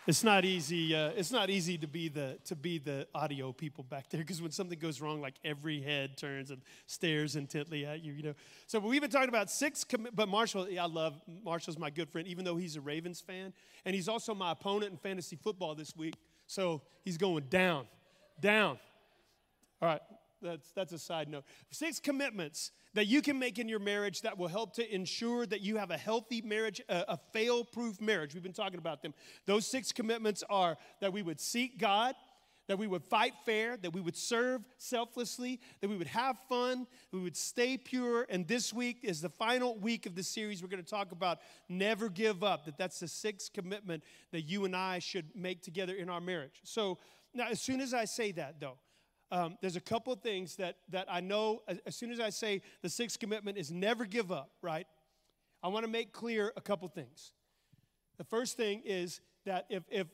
It's not easy. It's not easy to be the audio people back there, because when something goes wrong, like every head turns and stares intently at you. You know. So we've been talking about but Marshall, I love Marshall's my good friend, even though he's a Ravens fan, and he's also my opponent in fantasy football this week. So he's going down. All right. That's a side note. 6 commitments that you can make in your marriage that will help to ensure that you have a healthy marriage, a fail-proof marriage. We've been talking about them. Those 6 commitments are that we would seek God, that we would fight fair, that we would serve selflessly, that we would have fun, we would stay pure. And this week is the final week of the series. We're going to talk about never give up, that's the 6th commitment that you and I should make together in our marriage. So now, as soon as I say that, though, there's a couple of things that I know. As soon as I say the 6th commitment is never give up, right? I want to make clear a couple things. The first thing is that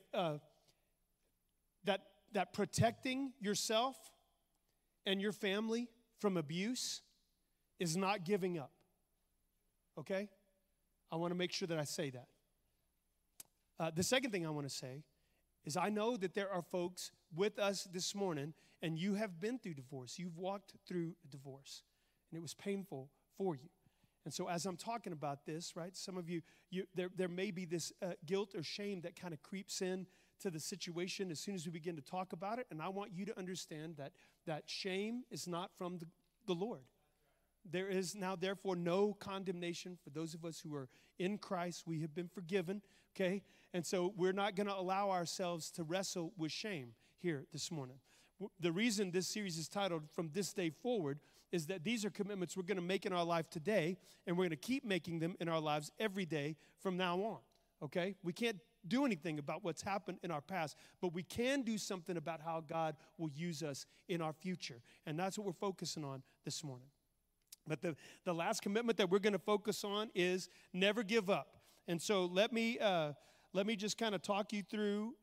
that protecting yourself and your family from abuse is not giving up. Okay? I want to make sure that I say that. The second thing I want to say is I know that there are folks with us this morning, and you have been through divorce. You've walked through a divorce, and it was painful for you. And so as I'm talking about this, right, some of you there may be this guilt or shame that kind of creeps in to the situation as soon as we begin to talk about it, and I want you to understand that shame is not from the Lord. There is now, therefore, no condemnation for those of us who are in Christ. We have been forgiven, okay? And so we're not going to allow ourselves to wrestle with shame here this morning. The reason this series is titled From This Day Forward is that these are commitments we're going to make in our life today, and we're going to keep making them in our lives every day from now on, okay? We can't do anything about what's happened in our past, but we can do something about how God will use us in our future, and that's what we're focusing on this morning. But the last commitment that we're going to focus on is never give up. And so let me just kind of talk you through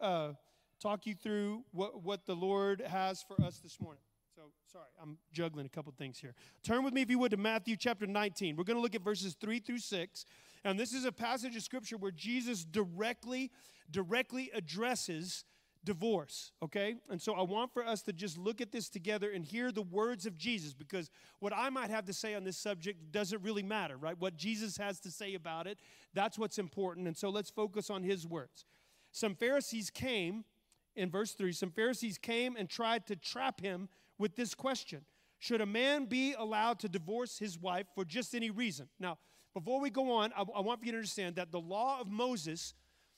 what the Lord has for us this morning. So, sorry, I'm juggling a couple things here. Turn with me, if you would, to Matthew chapter 19. We're going to look at verses 3 through 6. And this is a passage of Scripture where Jesus directly addresses divorce, okay? And so I want for us to just look at this together and hear the words of Jesus, because what I might have to say on this subject doesn't really matter, right? What Jesus has to say about it, that's what's important. And so let's focus on his words. Some Pharisees came, in verse 3, some Pharisees came and tried to trap him with this question: should a man be allowed to divorce his wife for just any reason? Now, before we go on, I want you to understand that the law of Moses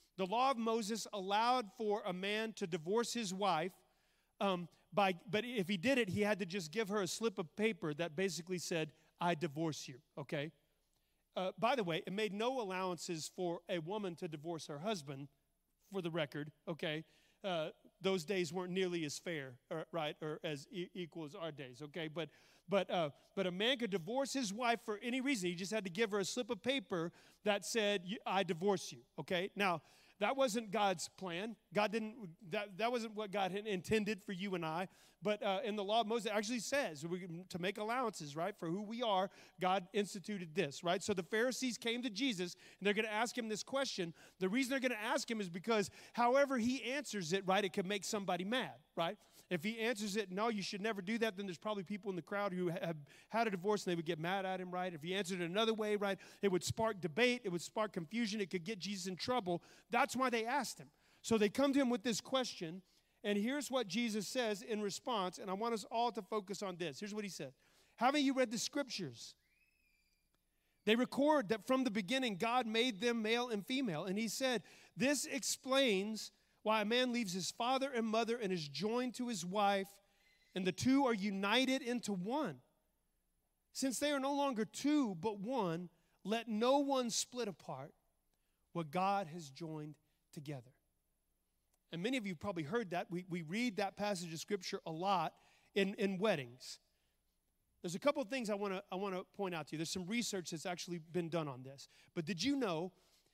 allowed for a man to divorce his wife, but if he did it, he had to just give her a slip of paper that basically said, "I divorce you," okay? By the way, it made no allowances for a woman to divorce her husband, for the record, okay? Those days weren't nearly as fair, right, or as equal as our days, okay? But a man could divorce his wife for any reason. He just had to give her a slip of paper that said, "I divorce you," okay? Now, that wasn't God's plan. That wasn't what God had intended for you and I. But in the law of Moses, it actually says to make allowances, right, for who we are. God instituted this, right? So the Pharisees came to Jesus, and they're going to ask him this question. The reason they're going to ask him is because however he answers it, right, it could make somebody mad, right? If he answers it, "No, you should never do that," then there's probably people in the crowd who have had a divorce, and they would get mad at him, right? If he answered it another way, right, it would spark debate. It would spark confusion. It could get Jesus in trouble. That's why they asked him. So they come to him with this question, and here's what Jesus says in response, and I want us all to focus on this. Here's what he said: "Haven't you read the Scriptures? They record that from the beginning God made them male and female." And he said, "This explains why a man leaves his father and mother and is joined to his wife, and the two are united into one. Since they are no longer two but one, let no one split apart what God has joined together." And many of you probably heard that. We read that passage of Scripture a lot in weddings. There's a couple of things I want to point out to you. There's some research that's actually been done on this. But did you know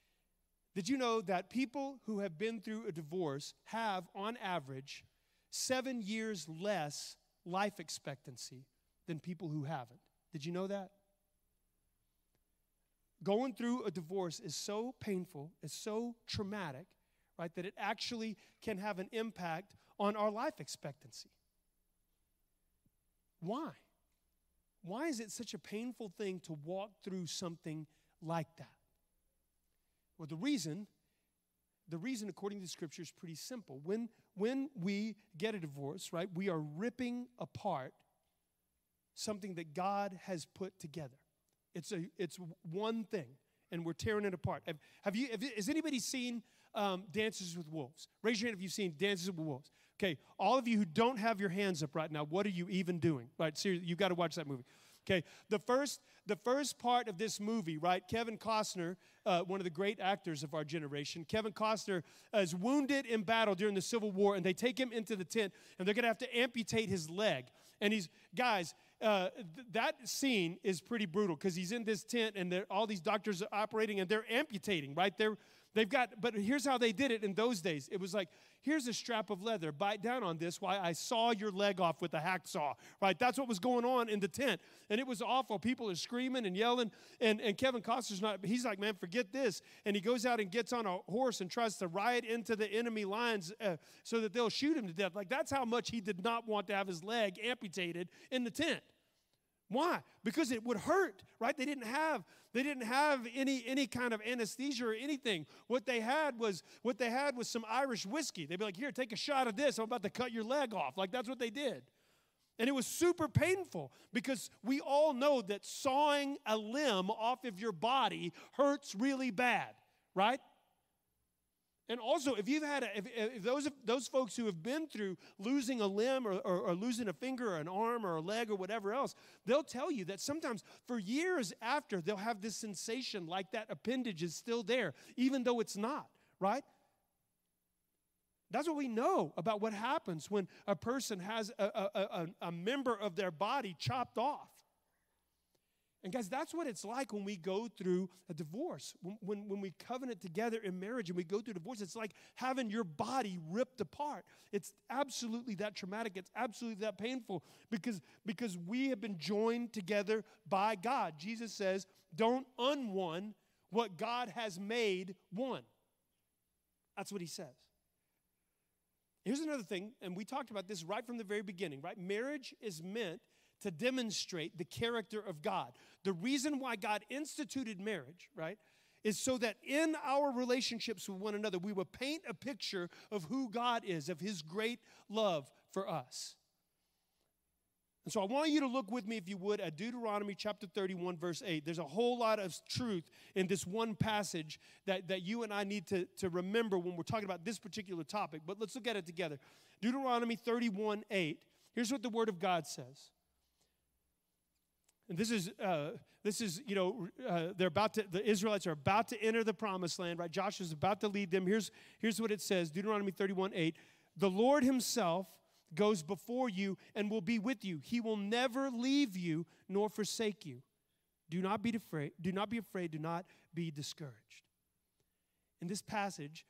that people who have been through a divorce have, on average, 7 years less life expectancy than people who haven't? Did you know that? Going through a divorce is so painful, it's so traumatic, right? That it actually can have an impact on our life expectancy. Why? Why is it such a painful thing to walk through something like that? Well, the reason according to Scripture is pretty simple. When we get a divorce, right, we are ripping apart something that God has put together. It's one thing, and we're tearing it apart. Has anybody seen Dances with Wolves? Raise your hand if you've seen Dances with Wolves. Okay, all of you who don't have your hands up right now, what are you even doing? Right, seriously, you've got to watch that movie. Okay, the first part of this movie, right, Kevin Costner, one of the great actors of our generation, Kevin Costner is wounded in battle during the Civil War, and they take him into the tent, and they're going to have to amputate his leg. And that scene is pretty brutal because he's in this tent, and all these doctors are operating, and they're amputating, right? But here's how they did it in those days. It was like, here's a strap of leather. Bite down on this while I saw your leg off with a hacksaw, right? That's what was going on in the tent. And it was awful. People are screaming and yelling. And Kevin Costner's he's like, man, forget this. And he goes out and gets on a horse and tries to ride into the enemy lines so that they'll shoot him to death. Like, that's how much he did not want to have his leg amputated in the tent. Why? Because it would hurt, right? They didn't have any kind of anesthesia or anything. What they had was some Irish whiskey. They'd be like, here, take a shot of this. I'm about to cut your leg off. Like, that's what they did. And it was super painful because we all know that sawing a limb off of your body hurts really bad, right? And also, if those folks who have been through losing a limb or losing a finger or an arm or a leg or whatever else, they'll tell you that sometimes for years after, they'll have this sensation like that appendage is still there, even though it's not, right? That's what we know about what happens when a person has a member of their body chopped off. And guys, that's what it's like when we go through a divorce. When we covenant together in marriage and we go through divorce, it's like having your body ripped apart. It's absolutely that traumatic. It's absolutely that painful because we have been joined together by God. Jesus says, don't unone what God has made one. That's what he says. Here's another thing, and we talked about this right from the very beginning, right? Marriage is meant to demonstrate the character of God. The reason why God instituted marriage, right, is so that in our relationships with one another, we will paint a picture of who God is, of his great love for us. And so I want you to look with me, if you would, at Deuteronomy chapter 31, verse 8. There's a whole lot of truth in this one passage that you and I need to remember when we're talking about this particular topic. But let's look at it together. Deuteronomy 31, 8. Here's what the Word of God says. And this is the Israelites are about to enter the promised land, right? Joshua's about to lead them. Here's what it says, Deuteronomy 31, 8. The Lord himself goes before you and will be with you. He will never leave you nor forsake you. Do not be afraid. Do not be afraid. Do not be discouraged. In this passage,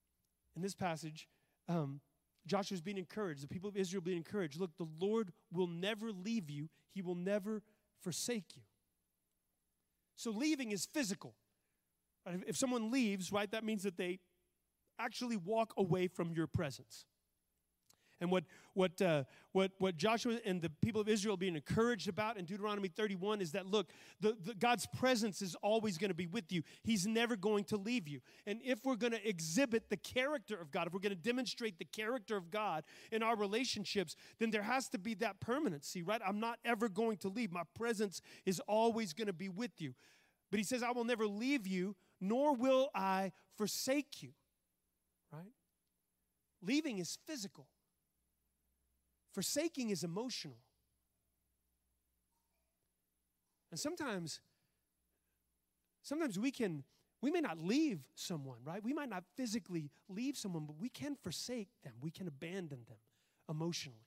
Joshua's being encouraged. The people of Israel being encouraged. Look, the Lord will never leave you. He will never forsake you. So leaving is physical. If someone leaves, right, that means that they actually walk away from your presence. And what Joshua and the people of Israel are being encouraged about in Deuteronomy 31 is that, look, God's presence is always going to be with you. He's never going to leave you. And if we're going to exhibit the character of God, if we're going to demonstrate the character of God in our relationships, then there has to be that permanency, right? I'm not ever going to leave. My presence is always going to be with you. But he says, I will never leave you, nor will I forsake you, right? Leaving is physical. Forsaking is emotional. And sometimes we may not leave someone, right? We might not physically leave someone, but we can forsake them. We can abandon them emotionally.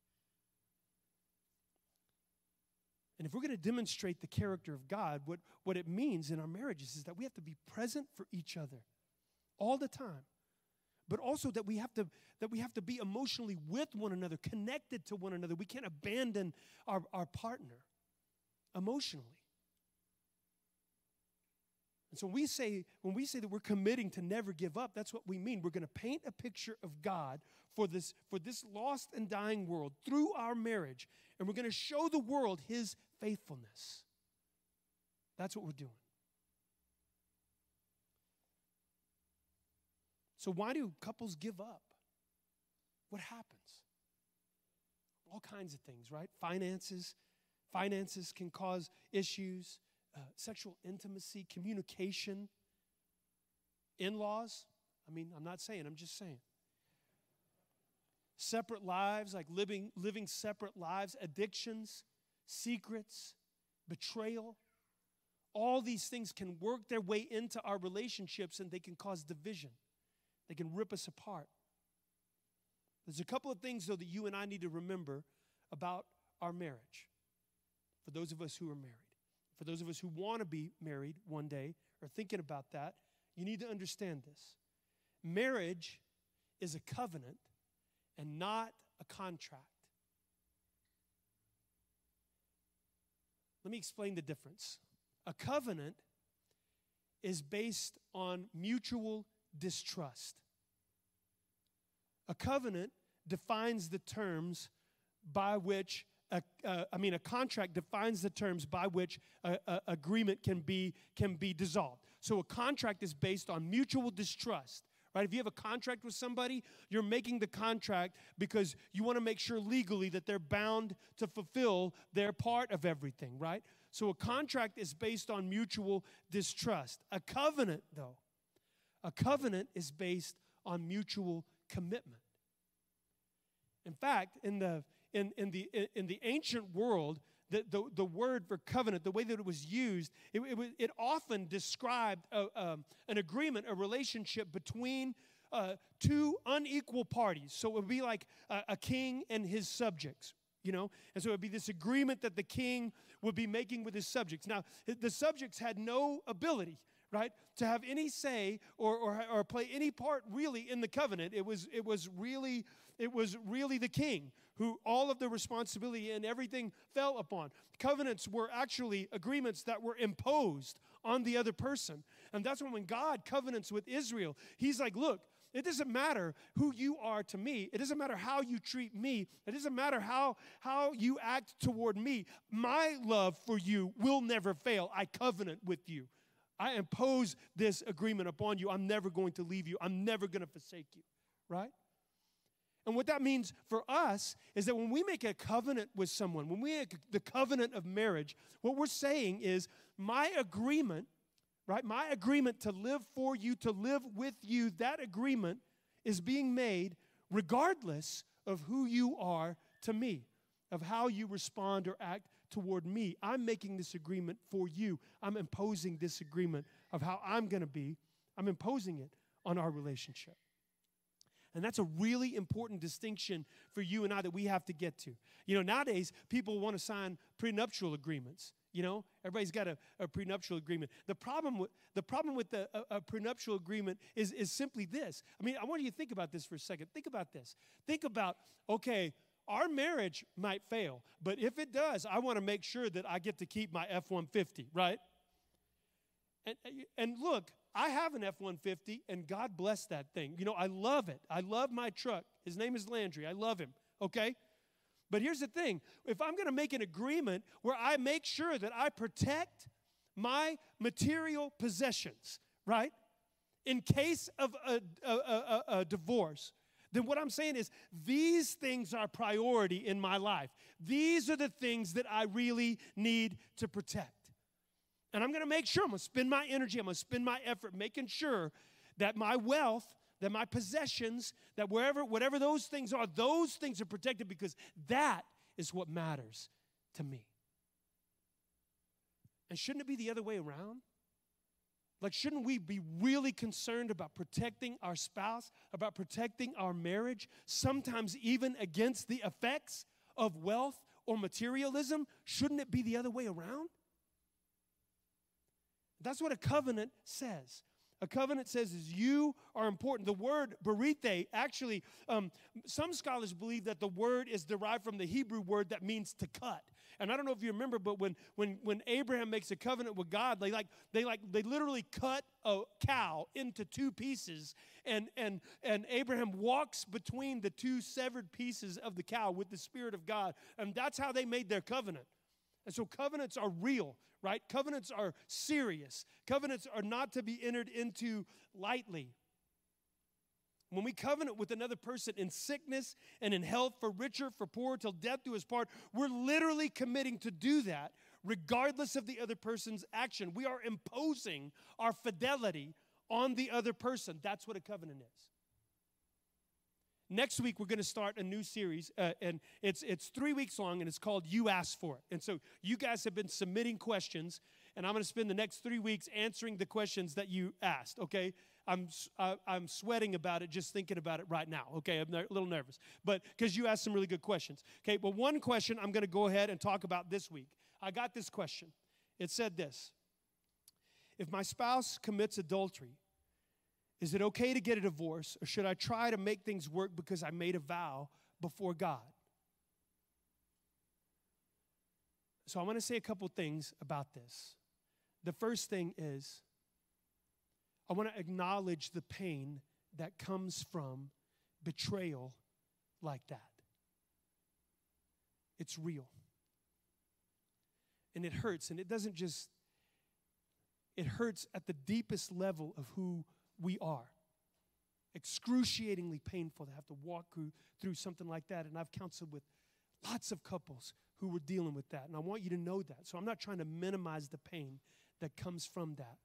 And if we're going to demonstrate the character of God, what it means in our marriages is that we have to be present for each other all the time. But also that we have to be emotionally with one another, connected to one another. We can't abandon our partner emotionally. And so when we say that we're committing to never give up, that's what we mean. We're going to paint a picture of God for this lost and dying world through our marriage, and we're going to show the world his faithfulness. That's what we're doing. So why do couples give up? What happens? All kinds of things, right? Finances can cause issues. Sexual intimacy, communication, in-laws. I mean, I'm not saying, I'm just saying. Separate lives, like living separate lives, addictions, secrets, betrayal. All these things can work their way into our relationships, and they can cause division. They can rip us apart. There's a couple of things, though, that you and I need to remember about our marriage, for those of us who are married. For those of us who want to be married one day or thinking about that, you need to understand this. Marriage is a covenant and not a contract. Let me explain the difference. A covenant is based on mutual distrust. A covenant defines the terms by which a contract defines the terms by which an agreement can be dissolved. So a contract is based on mutual distrust, right? If you have a contract with somebody, you're making the contract because you want to make sure legally that they're bound to fulfill their part of everything, right? So a contract is based on mutual distrust. A covenant, though, is based on mutual commitment. In fact, in the ancient world, the word for covenant, the way that it was used, it often described an agreement, a relationship between two unequal parties. So it would be like a king and his subjects, you know? And so it would be this agreement that the king would be making with his subjects. Now, the subjects had no ability, right, to have any say or play any part really in the covenant. It was really the king who all of the responsibility and everything fell upon. Covenants were actually agreements that were imposed on the other person. And that's when God covenants with Israel, he's like, look, it doesn't matter who you are to me. It doesn't matter how you treat me. It doesn't matter how you act toward me. My love for you will never fail. I covenant with you. I impose this agreement upon you. I'm never going to leave you. I'm never going to forsake you, right? And what that means for us is that when we make a covenant with someone, when we make the covenant of marriage, what we're saying is my agreement, right? My agreement to live for you, to live with you, that agreement is being made regardless of who you are to me, of how you respond or act toward me. I'm making this agreement for you. I'm imposing this agreement of how I'm going to be. I'm imposing it on our relationship. And that's a really important distinction for you and I that we have to get to. You know, nowadays, people want to sign prenuptial agreements. You know, everybody's got a prenuptial agreement. The problem with a prenuptial agreement is simply this. I mean, I want you to think about this for a second. Think about this. Think about, okay, our marriage might fail, but if it does, I want to make sure that I get to keep my F-150, right? And look, I have an F-150, and God bless that thing. You know, I love it. I love my truck. His name is Landry. I love him, okay? But here's the thing. If I'm going to make an agreement where I make sure that I protect my material possessions, right, in case of a divorce, then what I'm saying is these things are priority in my life. These are the things that I really need to protect. And I'm going to make sure, I'm going to spend my energy, I'm going to spend my effort making sure that my wealth, that my possessions, that whatever those things are protected, because that is what matters to me. And shouldn't it be the other way around? Like, shouldn't we be really concerned about protecting our spouse, about protecting our marriage, sometimes even against the effects of wealth or materialism? Shouldn't it be the other way around? That's what a covenant says. A covenant says is you are important. The word berith, actually, some scholars believe that the word is derived from the Hebrew word that means to cut. And I don't know if you remember, but when Abraham makes a covenant with God, they literally cut a cow into two pieces, and Abraham walks between the two severed pieces of the cow with the Spirit of God. And that's how they made their covenant. And so covenants are real, right? Covenants are serious. Covenants are not to be entered into lightly. When we covenant with another person in sickness and in health, for richer, for poorer, till death do us part, we're literally committing to do that regardless of the other person's action. We are imposing our fidelity on the other person. That's what a covenant is. Next week, we're going to start a new series, and it's 3 weeks long, and it's called You Asked For It. And so you guys have been submitting questions, and I'm going to spend the next 3 weeks answering the questions that you asked, okay? I'm sweating about it just thinking about it right now, okay? I'm a little nervous, but because you asked some really good questions. Okay, but one question I'm going to go ahead and talk about this week. I got this question. It said this: if my spouse commits adultery, is it okay to get a divorce, or should I try to make things work because I made a vow before God? So I want to say a couple things about this. The first thing is, I want to acknowledge the pain that comes from betrayal like that. It's real. And it hurts, and it doesn't just, it hurts at the deepest level of who we are. Excruciatingly painful to have to walk through something like that. And I've counseled with lots of couples who were dealing with that. And I want you to know that. So I'm not trying to minimize the pain that comes from that.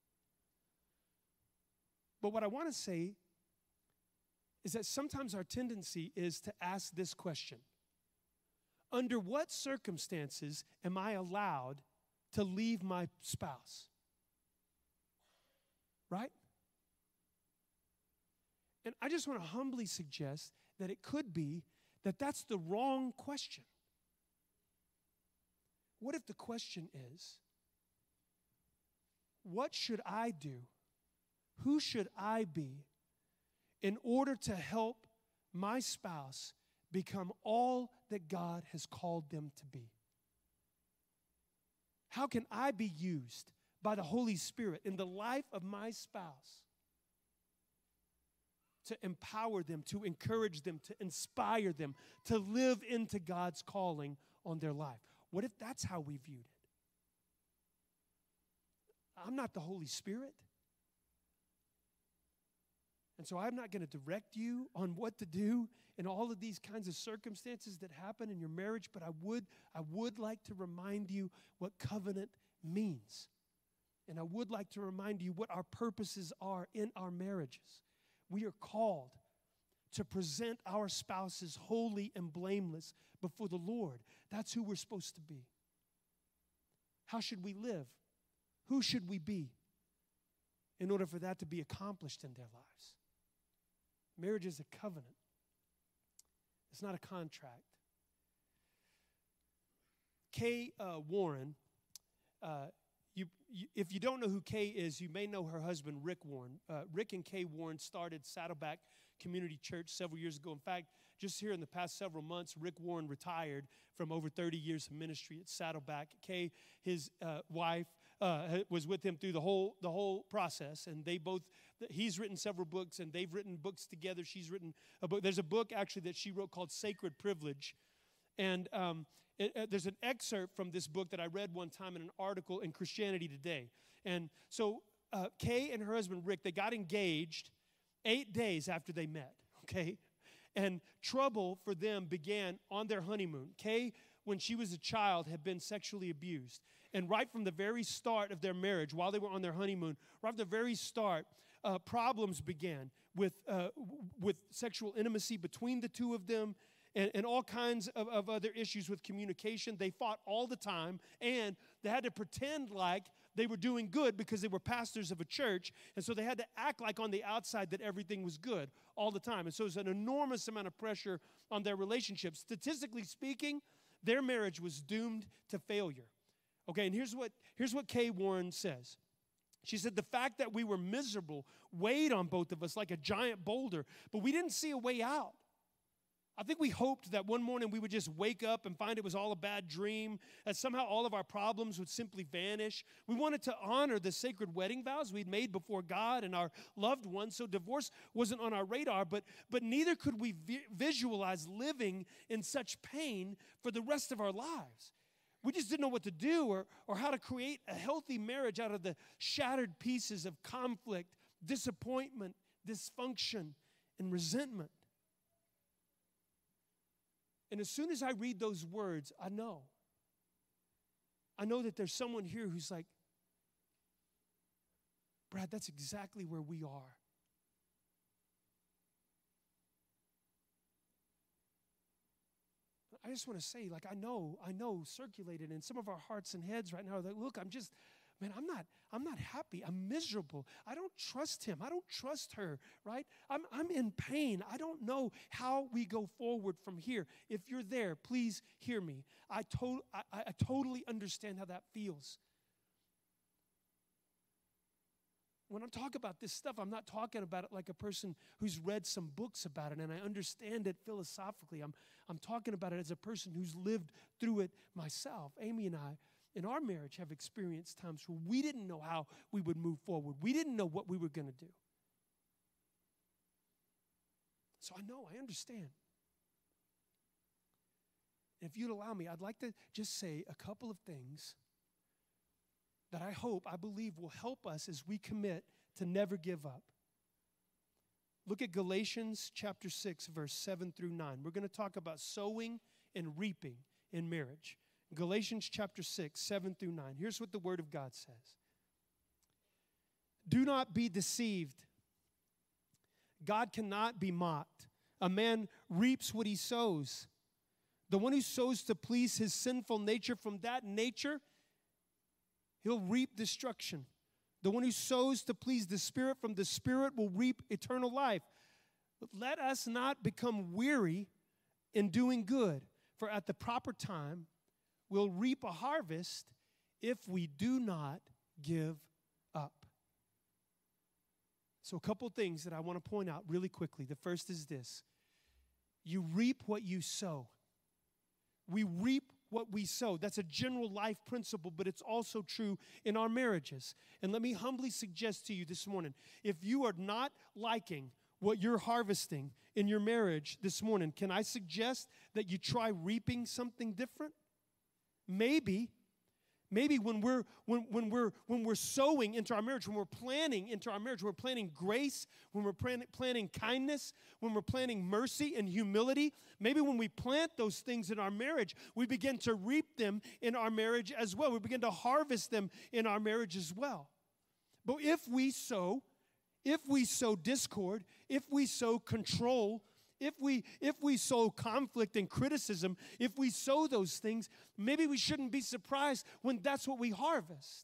But what I want to say is that sometimes our tendency is to ask this question: under what circumstances am I allowed to leave my spouse? Right? And I just want to humbly suggest that it could be that that's the wrong question. What if the question is, what should I do? Who should I be in order to help my spouse become all that God has called them to be? How can I be used by the Holy Spirit in the life of my spouse to empower them, to encourage them, to inspire them, to live into God's calling on their life? What if that's how we viewed it? I'm not the Holy Spirit. And so I'm not going to direct you on what to do in all of these kinds of circumstances that happen in your marriage, but I would like to remind you what covenant means. And I would like to remind you what our purposes are in our marriages. We are called to present our spouses holy and blameless before the Lord. That's who we're supposed to be. How should we live? Who should we be in order for that to be accomplished in their lives? Marriage is a covenant. It's not a contract. Kay Warren, if you don't know who Kay is, you may know her husband, Rick Warren. Rick and Kay Warren started Saddleback Community Church several years ago. In fact, just here in the past several months, Rick Warren retired from over 30 years of ministry at Saddleback. Kay, his wife, was with him through the whole process, and he's written several books, and they've written books together. She's written a book. There's a book actually that she wrote called Sacred Privilege, and there's an excerpt from this book that I read one time in an article in Christianity Today. And so Kay and her husband Rick, they got engaged 8 days after they met, okay? And trouble for them began on their honeymoon. Kay, when she was a child, had been sexually abused. And right from the very start of their marriage, while they were on their honeymoon, right from the very start, problems began with sexual intimacy between the two of them, and all kinds of other issues with communication. They fought all the time, and they had to pretend like they were doing good because they were pastors of a church, and so they had to act like on the outside that everything was good all the time. And so there's an enormous amount of pressure on their relationship. Statistically speaking, their marriage was doomed to failure. Okay, and here's what Kay Warren says. She said, the fact that we were miserable weighed on both of us like a giant boulder, but we didn't see a way out. I think we hoped that one morning we would just wake up and find it was all a bad dream, that somehow all of our problems would simply vanish. We wanted to honor the sacred wedding vows we'd made before God and our loved ones, so divorce wasn't on our radar, but neither could we visualize living in such pain for the rest of our lives. We just didn't know what to do or how to create a healthy marriage out of the shattered pieces of conflict, disappointment, dysfunction, and resentment. And as soon as I read those words, I know that there's someone here who's like, Brad, that's exactly where we are. I just want to say, like, I know, circulated in some of our hearts and heads right now, like, look, I'm not happy. I'm miserable. I don't trust him. I don't trust her, right? I'm in pain. I don't know how we go forward from here. If you're there, please hear me. I totally understand how that feels. When I talk about this stuff, I'm not talking about it like a person who's read some books about it and I understand it philosophically. I'm talking about it as a person who's lived through it myself. Amy and I, in our marriage, have experienced times where we didn't know how we would move forward. We didn't know what we were going to do. So I understand. If you'd allow me, I'd like to just say a couple of things that I believe will help us as we commit to never give up. Look at Galatians chapter 6, verse 7 through 9. We're going to talk about sowing and reaping in marriage. Galatians chapter 6, 7 through 9. Here's what the Word of God says. Do not be deceived. God cannot be mocked. A man reaps what he sows. The one who sows to please his sinful nature, from that nature, he'll reap destruction. The one who sows to please the Spirit, from the Spirit will reap eternal life. But let us not become weary in doing good, for at the proper time we'll reap a harvest if we do not give up. So a couple things that I want to point out really quickly. The first is this. You reap what you sow. We reap what we sow. That's a general life principle, but it's also true in our marriages. And let me humbly suggest to you this morning, if you are not liking what you're harvesting in your marriage this morning, can I suggest that you try reaping something different? Maybe when we're sowing into our marriage, when we're planning into our marriage, we're planning grace, when we're planning kindness, when we're planning mercy and humility, maybe when we plant those things in our marriage, we begin to reap them in our marriage as well. We begin to harvest them in our marriage as well. But if we sow discord, if we sow control, if we sow conflict and criticism, if we sow those things, maybe we shouldn't be surprised when that's what we harvest.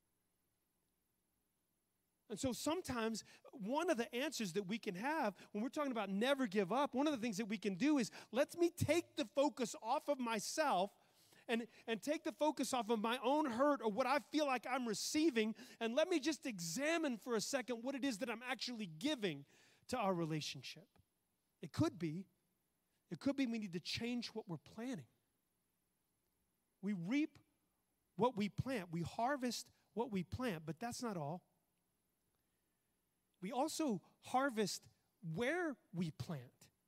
And so sometimes one of the answers that we can have when we're talking about never give up, one of the things that we can do is let me take the focus off of myself and take the focus off of my own hurt or what I feel like I'm receiving, and let me just examine for a second what it is that I'm actually giving to our relationship. It could be we need to change what we're planting. We reap what we plant. We harvest what we plant, but that's not all. We also harvest where we plant.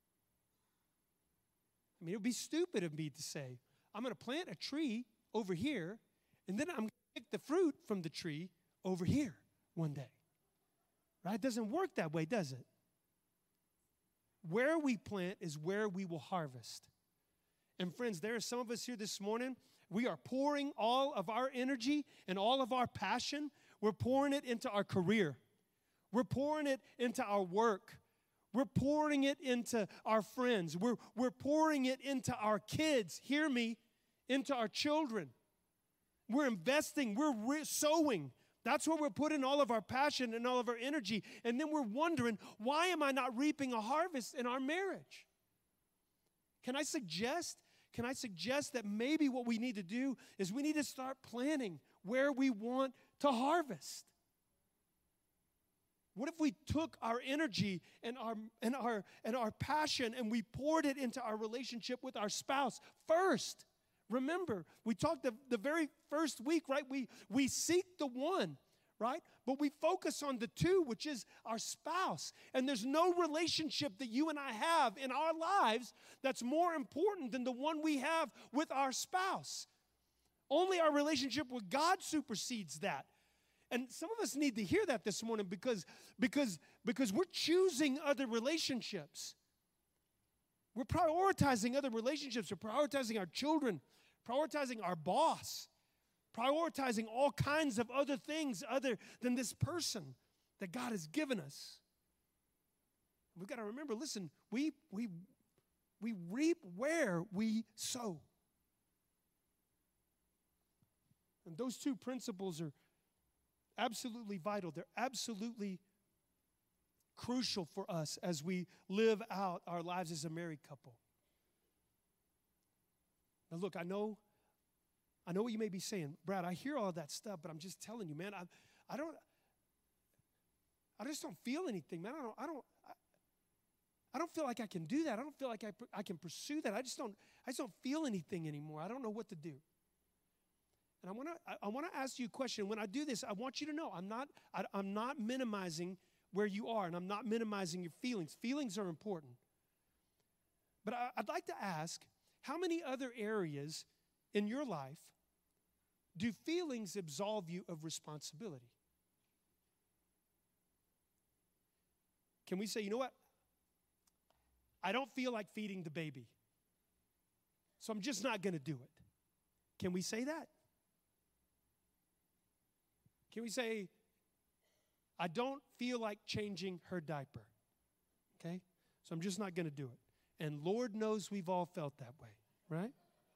I mean, it would be stupid of me to say, I'm going to plant a tree over here, and then I'm going to pick the fruit from the tree over here one day. Right? It doesn't work that way, does it? Where we plant is where we will harvest. And friends, there are some of us here this morning, we are pouring all of our energy and all of our passion, we're pouring it into our career. We're pouring it into our work. We're pouring it into our friends. We're pouring it into our kids, hear me, into our children. We're investing, we're sowing. That's where we're putting all of our passion and all of our energy. And then we're wondering, why am I not reaping a harvest in our marriage? Can I suggest that maybe what we need to do is we need to start planning where we want to harvest. What if we took our energy and our passion and we poured it into our relationship with our spouse first? Remember, we talked the very first week, right? We seek the one, right? But we focus on the two, which is our spouse. And there's no relationship that you and I have in our lives that's more important than the one we have with our spouse. Only our relationship with God supersedes that. And some of us need to hear that this morning because we're choosing other relationships. We're prioritizing other relationships. We're prioritizing our children, prioritizing our boss, prioritizing all kinds of other things other than this person that God has given us. We've got to remember, listen, we reap where we sow. And those two principles are absolutely vital. They're absolutely crucial for us as we live out our lives as a married couple. Now look, I know what you may be saying. Brad, I hear all that stuff, but I'm just telling you, man, I just don't feel anything, man. I don't feel like I can do that. I don't feel like I can pursue that. I just don't feel anything anymore. I don't know what to do. And I want to ask you a question. When I do this, I want you to know I'm not minimizing where you are, and I'm not minimizing your feelings. Feelings are important. But I'd like to ask, how many other areas in your life do feelings absolve you of responsibility? Can we say, you know what? I don't feel like feeding the baby, so I'm just not going to do it. Can we say that? Can we say, I don't feel like changing her diaper, okay? So I'm just not going to do it. And Lord knows we've all felt that way, right?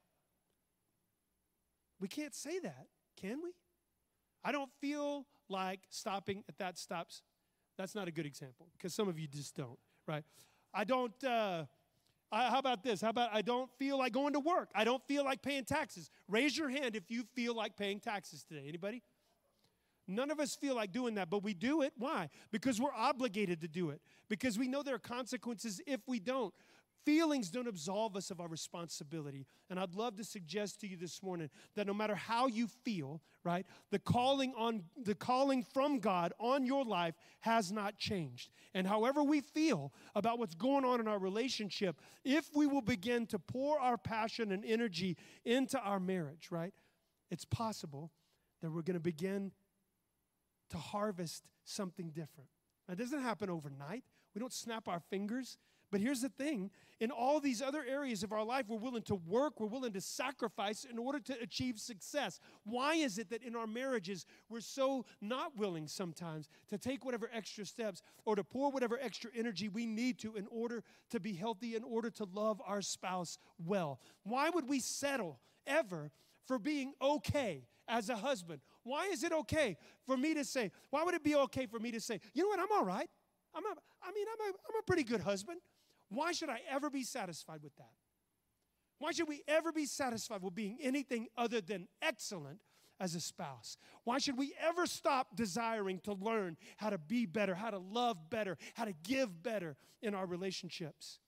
We can't say that, can we? I don't feel like stopping at that stops. That's not a good example because some of you just don't, right? I don't, how about this? How about I don't feel like going to work? I don't feel like paying taxes. Raise your hand if you feel like paying taxes today. Anybody? None of us feel like doing that, but we do it. Why? Because we're obligated to do it. Because we know there are consequences if we don't. Feelings don't absolve us of our responsibility. And I'd love to suggest to you this morning that no matter how you feel, right, the calling from God on your life has not changed. And however we feel about what's going on in our relationship, if we will begin to pour our passion and energy into our marriage, right, it's possible that we're going to begin to harvest something different. Now, it doesn't happen overnight. We don't snap our fingers. But here's the thing. In all these other areas of our life, we're willing to work, we're willing to sacrifice in order to achieve success. Why is it that in our marriages, we're so not willing sometimes to take whatever extra steps or to pour whatever extra energy we need to in order to be healthy, in order to love our spouse well? Why would we settle ever for being okay as a husband? Why is it okay for me to say, why would it be okay for me to say, you know what, I'm all right. I'm a pretty good husband. Why should I ever be satisfied with that? Why should we ever be satisfied with being anything other than excellent as a spouse? Why should we ever stop desiring to learn how to be better, how to love better, how to give better in our relationships?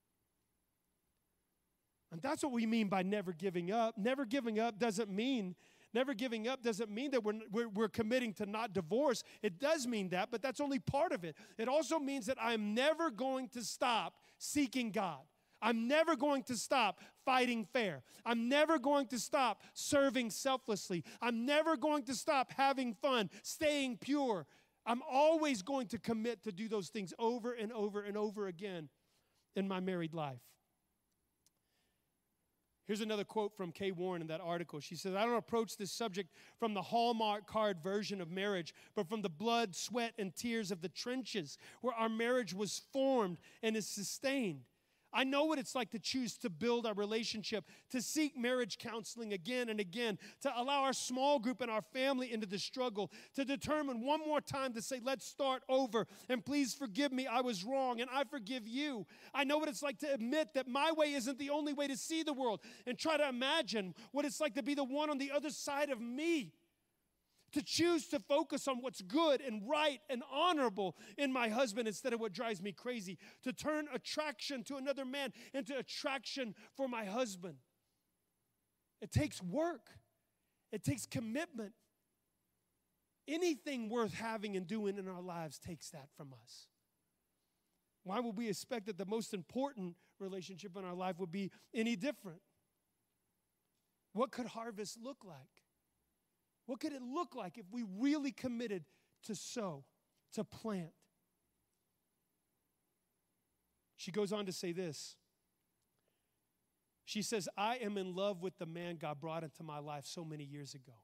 And that's what we mean by never giving up. Never giving up doesn't mean that we're committing to not divorce. It does mean that, but that's only part of it. It also means that I'm never going to stop seeking God. I'm never going to stop fighting fair. I'm never going to stop serving selflessly. I'm never going to stop having fun, staying pure. I'm always going to commit to do those things over and over and over again in my married life. Here's another quote from Kay Warren in that article. She says, I don't approach this subject from the Hallmark card version of marriage, but from the blood, sweat, and tears of the trenches where our marriage was formed and is sustained. I know what it's like to choose to build our relationship, to seek marriage counseling again and again, to allow our small group and our family into the struggle, to determine one more time to say, let's start over, and please forgive me, I was wrong, and I forgive you. I know what it's like to admit that my way isn't the only way to see the world, and try to imagine what it's like to be the one on the other side of me. To choose to focus on what's good and right and honorable in my husband instead of what drives me crazy. To turn attraction to another man into attraction for my husband. It takes work. It takes commitment. Anything worth having and doing in our lives takes that from us. Why would we expect that the most important relationship in our life would be any different? What could harvest look like? What could it look like if we really committed to sow, to plant? She goes on to say this. She says, I am in love with the man God brought into my life so many years ago.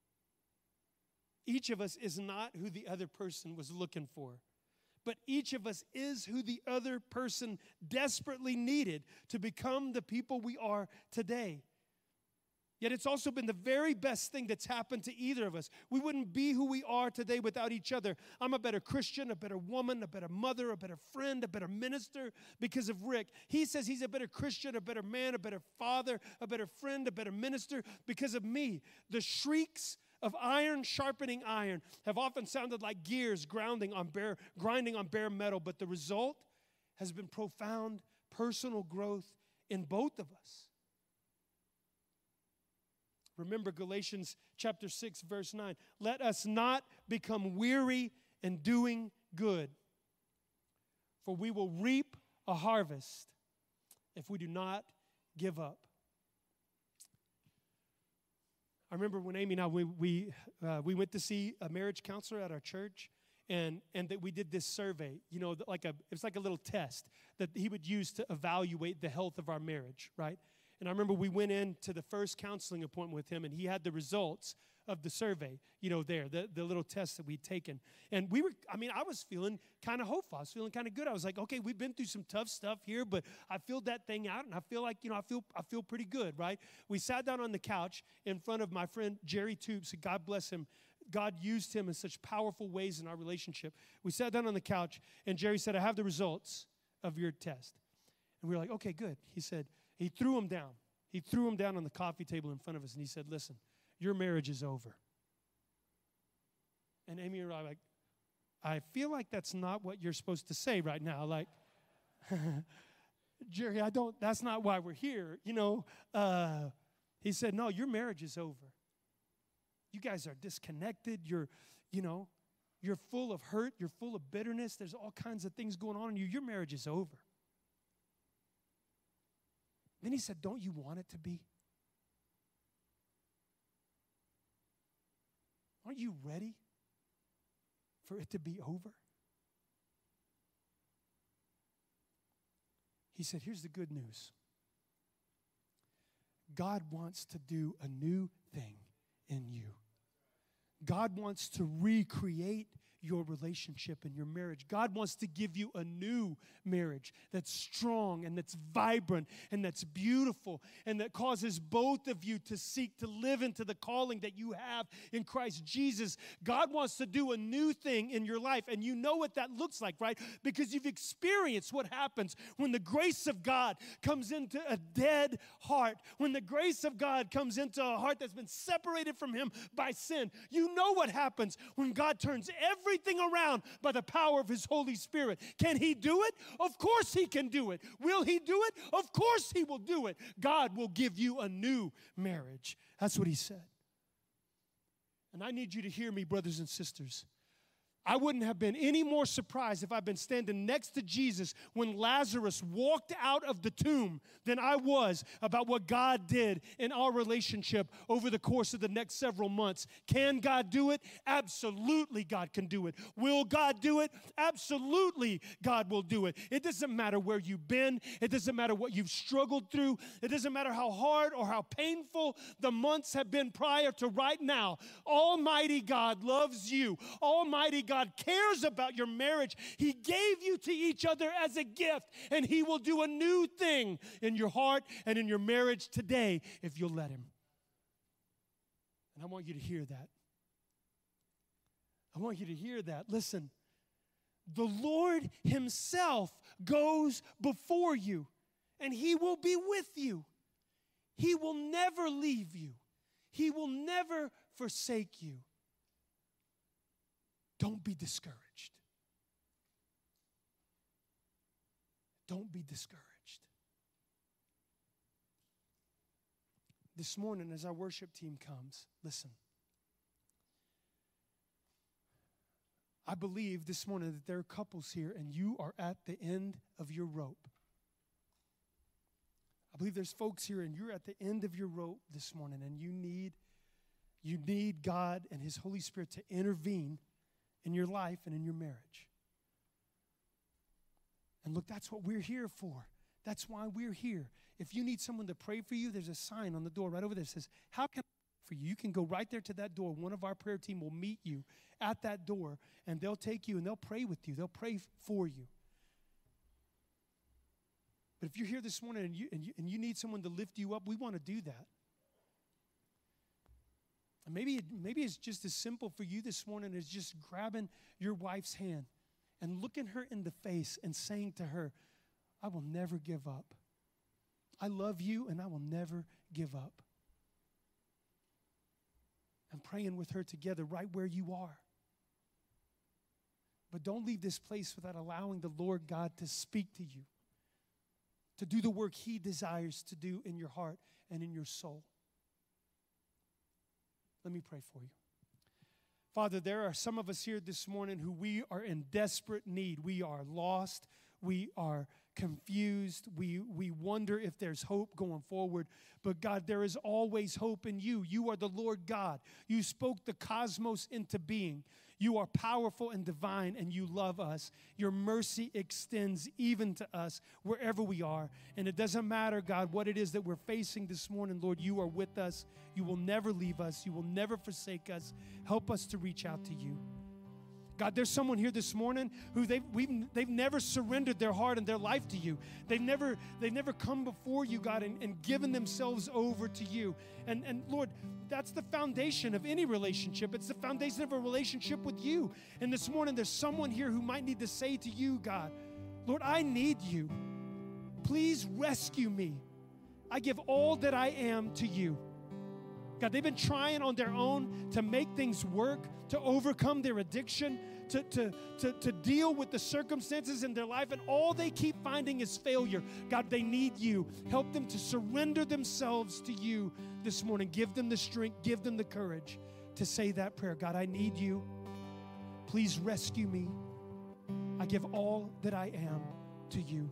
Each of us is not who the other person was looking for, but each of us is who the other person desperately needed to become the people we are today. Yet it's also been the very best thing that's happened to either of us. We wouldn't be who we are today without each other. I'm a better Christian, a better woman, a better mother, a better friend, a better minister because of Rick. He says he's a better Christian, a better man, a better father, a better friend, a better minister because of me. The shrieks of iron sharpening iron have often sounded like gears grinding on bare metal, but the result has been profound personal growth in both of us. Remember Galatians chapter 6, verse 9. Let us not become weary in doing good, for we will reap a harvest if we do not give up. I remember when Amy and I, we went to see a marriage counselor at our church, and that we did this survey, you know, it's like a little test that he would use to evaluate the health of our marriage, right? And I remember we went into the first counseling appointment with him, and he had the results of the survey, you know, there, the little test that we'd taken. And I was feeling kind of hopeful. I was feeling kind of good. I was like, okay, we've been through some tough stuff here, but I filled that thing out, and I feel like, you know, I feel pretty good, right? We sat down on the couch in front of my friend Jerry Tubes. God bless him. God used him in such powerful ways in our relationship. We sat down on the couch, and Jerry said, I have the results of your test. And we were like, okay, good. He said, he threw them down. He threw them down on the coffee table in front of us, and he said, listen, your marriage is over. And Amy and I were like, I feel like that's not what you're supposed to say right now. Like, Jerry, that's not why we're here. You know, he said, no, your marriage is over. You guys are disconnected. You're full of hurt. You're full of bitterness. There's all kinds of things going on in you. Your marriage is over. Then he said, don't you want it to be? Aren't you ready for it to be over? He said, here's the good news. God wants to do a new thing in you. God wants to recreate your relationship and your marriage. God wants to give you a new marriage that's strong and that's vibrant and that's beautiful and that causes both of you to seek to live into the calling that you have in Christ Jesus. God wants to do a new thing in your life, and you know what that looks like, right? Because you've experienced what happens when the grace of God comes into a dead heart, when the grace of God comes into a heart that's been separated from Him by sin. You know what happens when God turns everything around by the power of His Holy Spirit. Can He do it? Of course He can do it. Will He do it? Of course He will do it. God will give you a new marriage. That's what He said. And I need you to hear me, brothers and sisters. I wouldn't have been any more surprised if I'd been standing next to Jesus when Lazarus walked out of the tomb than I was about what God did in our relationship over the course of the next several months. Can God do it? Absolutely, God can do it. Will God do it? Absolutely, God will do it. It doesn't matter where you've been. It doesn't matter what you've struggled through. It doesn't matter how hard or how painful the months have been prior to right now. Almighty God loves you. Almighty God cares about your marriage. He gave you to each other as a gift, and He will do a new thing in your heart and in your marriage today if you'll let Him. And I want you to hear that. I want you to hear that. Listen, the Lord Himself goes before you, and He will be with you. He will never leave you. He will never forsake you. Don't be discouraged. Don't be discouraged. This morning, as our worship team comes, listen. I believe this morning that there are couples here and you are at the end of your rope. I believe there's folks here and you're at the end of your rope this morning and you need God and His Holy Spirit to intervene in your life and in your marriage. And look, that's what we're here for. That's why we're here. If you need someone to pray for you, there's a sign on the door right over there that says, how can I pray for you? You can go right there to that door. One of our prayer team will meet you at that door, and they'll take you and they'll pray with you. They'll pray for you. But if you're here this morning and you need someone to lift you up, we want to do that. And maybe it's just as simple for you this morning as just grabbing your wife's hand and looking her in the face and saying to her, I will never give up. I love you and I will never give up. And praying with her together right where you are. But don't leave this place without allowing the Lord God to speak to you, to do the work He desires to do in your heart and in your soul. Let me pray for you. Father, there are some of us here this morning who we are in desperate need. We are lost. We are confused. We wonder if there's hope going forward. But God, there is always hope in you. You are the Lord God. You spoke the cosmos into being. You are powerful and divine, and you love us. Your mercy extends even to us wherever we are. And it doesn't matter, God, what it is that we're facing this morning, Lord, you are with us. You will never leave us. You will never forsake us. Help us to reach out to you. God, there's someone here this morning who they've never surrendered their heart and their life to you. They've never come before you, God, and given themselves over to you. And Lord, that's the foundation of any relationship. It's the foundation of a relationship with you. And this morning, there's someone here who might need to say to you, God, Lord, I need you. Please rescue me. I give all that I am to you. God, they've been trying on their own to make things work, to overcome their addiction, to deal with the circumstances in their life, and all they keep finding is failure. God, they need you. Help them to surrender themselves to you this morning. Give them the strength, give them the courage to say that prayer. God, I need you. Please rescue me. I give all that I am to you.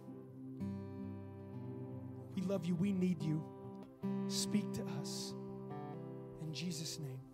We love you. We need you. Speak to us. In Jesus' name.